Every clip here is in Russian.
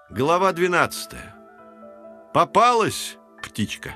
Глава 12. Попалась птичка.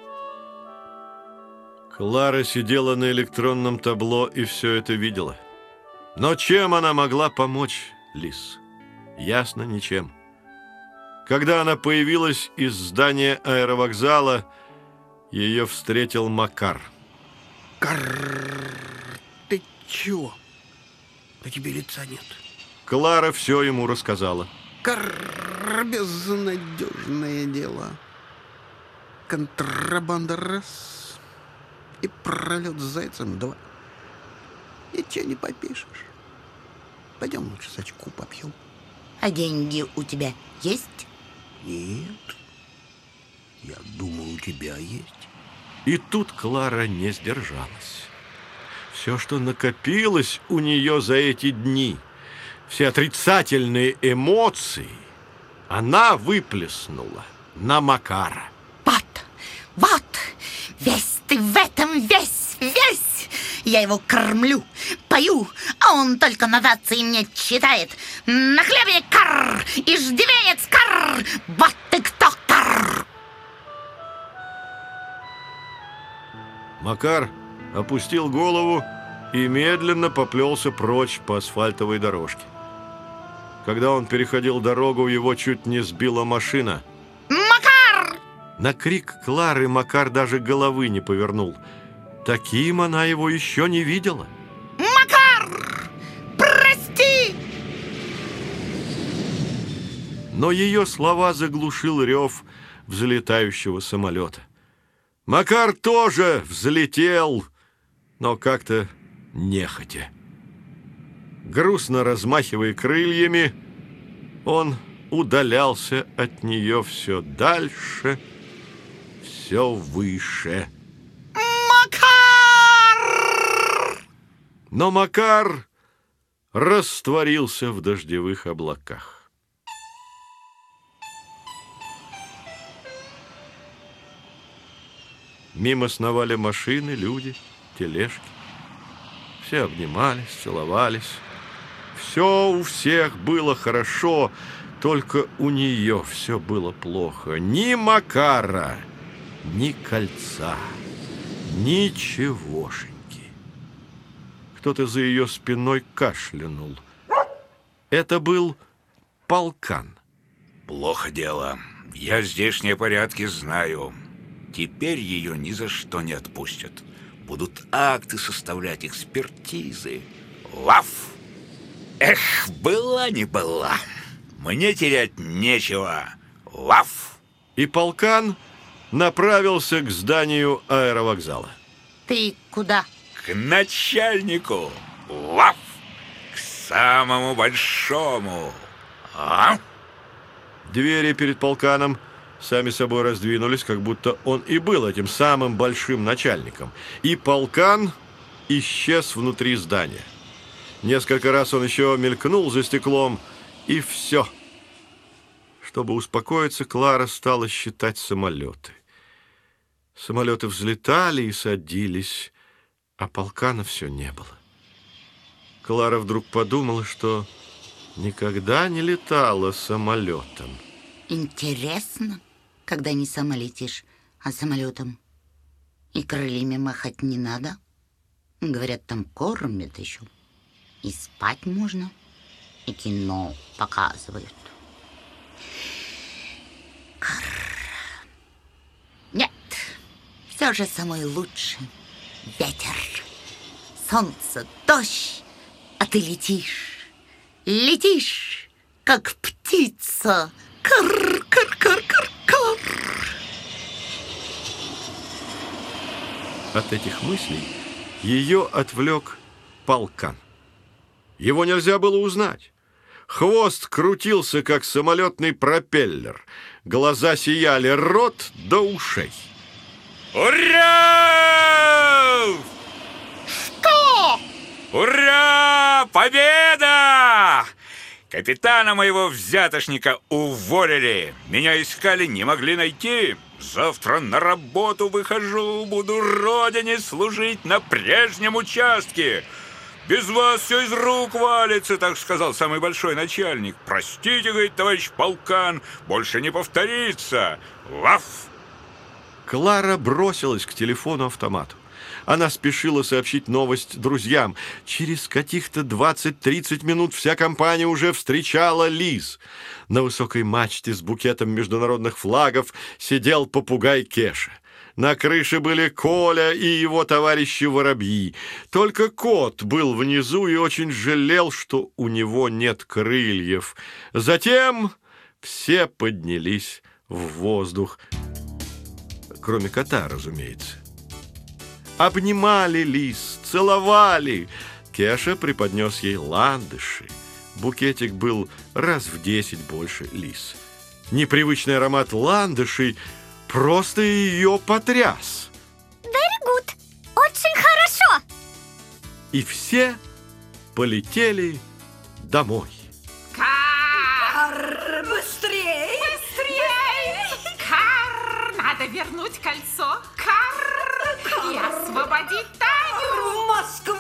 Клара сидела на электронном табло и все это видела. Но чем она могла помочь Лис? Ясно, ничем. Когда она появилась из здания аэровокзала, ее встретил Макар. Карр, ты чего? На тебе лица нет. Клара все ему рассказала. Карр, безнадежное дело. Контрабанда раз, и пролет с зайцем два. Ничего не попишешь. Пойдем лучше сачку попьем. А деньги у тебя есть? Нет. Я думаю, у тебя есть. И тут Клара не сдержалась. Все, что накопилось у нее за эти дни, все отрицательные эмоции, она выплеснула на Макара. Вот, весь ты в этом, весь. Я его кормлю, пою, а он только нотации мне читает. Нахлебник карр, иждивенец карр, вот ты кто карр. Макар опустил голову и медленно поплелся прочь по асфальтовой дорожке. Когда он переходил дорогу, его чуть не сбила машина. Макар! На крик Клары Макар даже головы не повернул. Таким она его еще не видела. Макар! Прости! Но ее слова заглушил рев взлетающего самолета. Макар тоже взлетел, но как-то нехотя. Грустно размахивая крыльями, он удалялся от нее все дальше, все выше. Макар! Но Макар растворился в дождевых облаках. Мимо сновали машины, люди, тележки. Все обнимались, целовались. Все у всех было хорошо, только у нее все было плохо. Ни Макара, ни кольца, ничегошеньки. Кто-то за ее спиной кашлянул. Это был полкан. Плохо дело. Я здешние порядки знаю. Теперь ее ни за что не отпустят. Будут акты составлять, экспертизы. Лав! Эх, была не была. Мне терять нечего. Лав! И полкан направился к зданию аэровокзала. Ты куда? К начальнику. Лав! К самому большому. А? Двери перед полканом сами собой раздвинулись, как будто он и был этим самым большим начальником. И полкан исчез внутри здания. Несколько раз он еще мелькнул за стеклом, и все. Чтобы успокоиться, Клара стала считать самолеты. Самолеты взлетали и садились, а полкана все не было. Клара вдруг подумала, что никогда не летала самолетом. Интересно, когда не сама летишь, а самолетом. И крыльями махать не надо. Говорят, там кормят еще. И спать можно, и кино показывают. Нет, все же самый лучший ветер. Солнце, дождь, а ты летишь. Летишь, как птица. Кар-кар-кар-кар-кар. От этих мыслей ее отвлек полкан. Его нельзя было узнать. Хвост крутился, как самолетный пропеллер. Глаза сияли, рот до ушей. Ура! Что? Ура! Победа! Капитана моего взятошника уволили. Меня искали, не могли найти. Завтра на работу выхожу, буду родине служить на прежнем участке. Без вас все из рук валится, так сказал самый большой начальник. Простите, говорит, товарищ полкан, больше не повторится. Ваф! Клара бросилась к телефону-автомату. Она спешила сообщить новость друзьям. Через каких-то 20-30 минут вся компания уже встречала Лиз. На высокой мачте с букетом международных флагов сидел попугай Кеша. На крыше были Коля и его товарищи-воробьи. Только кот был внизу и очень жалел, что у него нет крыльев. Затем все поднялись в воздух. Кроме кота, разумеется. Обнимали Лиз, целовали. Кеша преподнес ей ландыши. Букетик был раз в 10 больше Лиз. Непривычный аромат ландышей просто ее потряс. Very good. Очень хорошо. И все полетели домой. Кар, быстрей! Быстрей! Кар! Надо вернуть кольцо. Кар! И освободить Таню! В Москву!